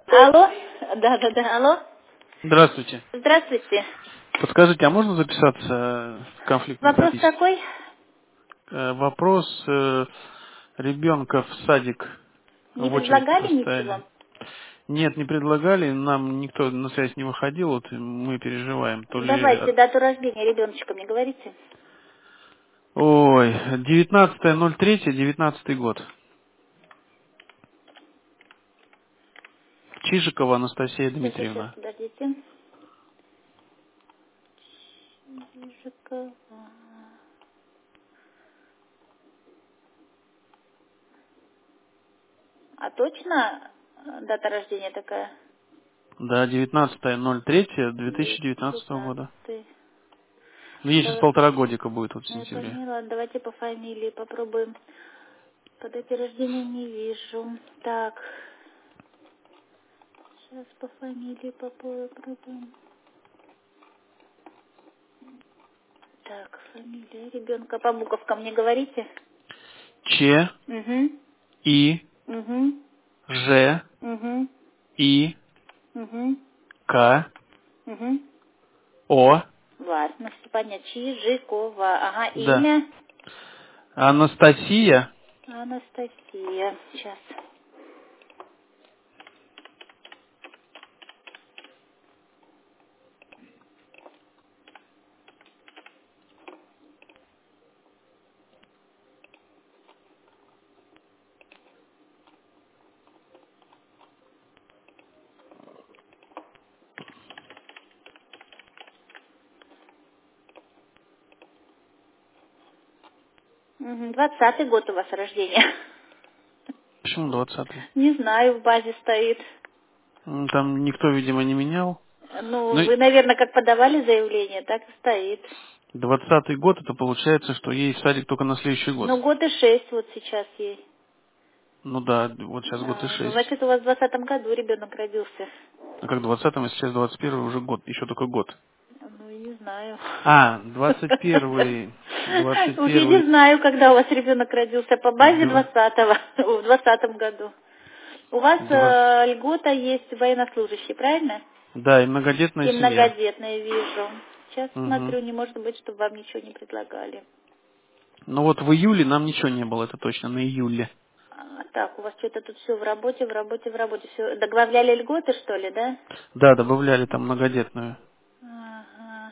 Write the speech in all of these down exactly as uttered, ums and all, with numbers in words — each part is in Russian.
Алло? Да, да, да, алло? Здравствуйте. Здравствуйте. Подскажите, а можно записаться в конфликт Вопрос методический? какой? Э, Вопрос э, ребенка в садик Не в очередь предлагали поставили. ничего? Нет, не предлагали, нам никто на связь не выходил, вот мы переживаем. То ли... Давайте от- дату рождения ребеночка мне говорите. Ой, девятнадцатое ноль третье девятнадцатый год. Чижикова Анастасия Сейчас, сейчас, сейчас, Дмитриевна. подождите. Чижикова. А точно э, дата рождения такая? Да, девятнадцатое ноль третье две тысячи двести девятнадцатого года. девятнадцатый. Ну, ей сейчас По- полтора годика будет вот в ну, Я сентябре. поняла, давайте по фамилии попробуем. По дате рождения не вижу. Так, сейчас по фамилии попробуем. Так, фамилия ребенка. По буковкам мне говорите? Ч, Угу. И, Угу. Ж, Угу. И, Угу. К, Угу. О, Ладно, все понятно. Чижикова. Ага, да. имя Анастасия. Анастасия. Сейчас. Угу. Двадцатый год у вас рождения. Почему двадцатый? Не знаю, в базе стоит. М, Там никто, видимо, не менял. Ну, Ну, вы, наверное, как подавали заявление, так и стоит. двадцатый год, это получается, что ей в садик только на следующий год. Ну, год и шесть вот сейчас ей. Ну да, вот сейчас год и А, ну, шесть. значит, у вас в двадцатом году ребенок родился. А как двадцатом, если сейчас двадцать первый, уже год, еще только год. Ну, я не знаю. А, двадцать первый, двадцать Вот я не первый, знаю, когда у вас ребенок родился. По базе два, двадцатого, в двадцатом году. У вас два. э, льгота есть военнослужащий, правильно? Да, и многодетная И семья. многодетная, вижу. Сейчас Угу. смотрю, не может быть, чтобы вам ничего не предлагали. Ну вот в июле нам ничего не было, это точно, на июле. А, так, у вас что-то тут все в работе, в работе, в работе. Все. Добавляли льготы, что ли, да? Да, добавляли там многодетную. Ага.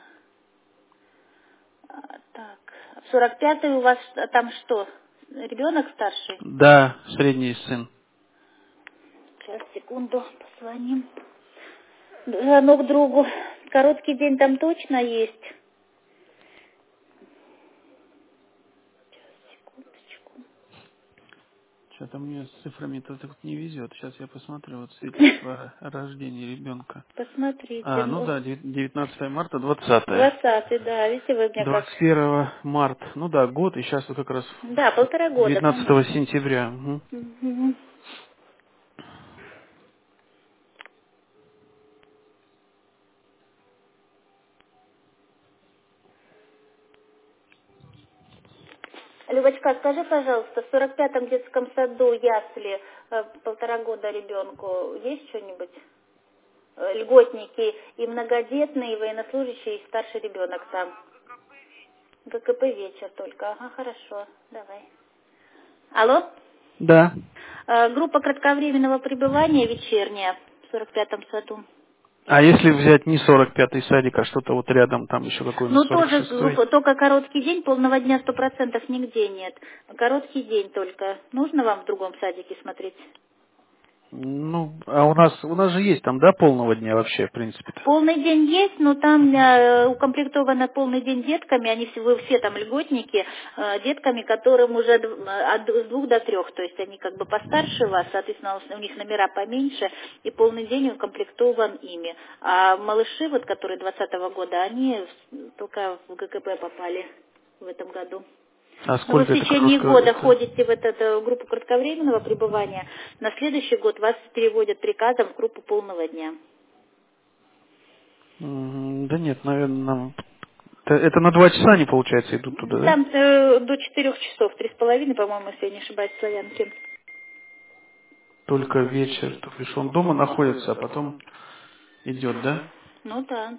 А, так, в сорок пятый у вас ш- там что? Ребенок старший? Да, средний сын. Сейчас, секунду, позвоним. Звонок другу. Короткий день там точно есть? Секундочку. Что-то мне с цифрами-то так не везет. Сейчас я посмотрю вот свидетельство о рождении ребенка. Посмотрите. А, ну Ну, да, девя- девятнадцатое марта, двадцатое. двадцатый, да, видите, вы мне как... двадцать первого марта. Ну да, год, и сейчас вот как раз Да, полтора года, девятнадцатого конечно. сентября. Мгм. Мгм. Любочка, скажи, пожалуйста, в сорок пятом детском саду ясли э, полтора года ребенку есть что-нибудь? Э, Льготники и многодетные, и военнослужащие, и старший ребенок там. ГКП вечер только. Ага, хорошо. Давай. Алло? Да. Э, Группа кратковременного пребывания вечерняя в сорок пятом саду. А если взять не сорок пятый садик, а что-то вот рядом, там еще какой-нибудь Ну, сорок тоже шестой? группа, только короткий день, полного дня сто процентов нигде нет. Короткий день только. Нужно вам в другом садике смотреть? Ну, а у нас, у нас же есть там, да, полного дня вообще, в принципе-то? Полный день есть, но там э, укомплектовано полный день детками, они все, вы все там льготники, э, детками, которым уже дв- от д- с двух до трех, то есть они как бы постарше вас, соответственно, у них номера поменьше, и полный день укомплектован ими. А малыши, вот которые двадцатого года, они в- только в ГКП попали в этом году. А Но вы в сколько это течение крутко? года Это... ходите в эту э, группу кратковременного пребывания, на следующий год вас переводят приказом в группу полного дня. М, Да нет, наверное, нам... Это, это на два часа они, получается, идут туда, да? Там э, до четырех часов, три с половиной, по-моему, если я не ошибаюсь, в Славянке. только вечер, то бишь он дома находится, а потом идет, да? Ну да.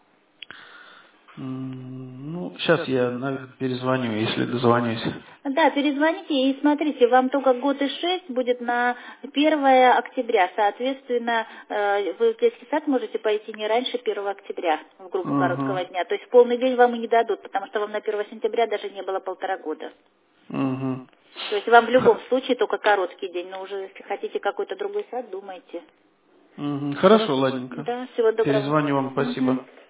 Ну, сейчас я, наверное, перезвоню, если дозвонюсь. Да, перезвоните и смотрите, вам только год и шесть будет на первое октября. Соответственно, э, вы в детский сад можете пойти не раньше первого октября в группу Угу. короткого дня. То есть в полный день вам и не дадут, потому что вам на первое сентября даже не было полтора года. Угу. То есть вам в любом случае только короткий день, но уже если хотите какой-то другой сад, думайте. Угу. Хорошо, ладненько. Да, всего доброго. Перезвоню вам, спасибо. Мгм.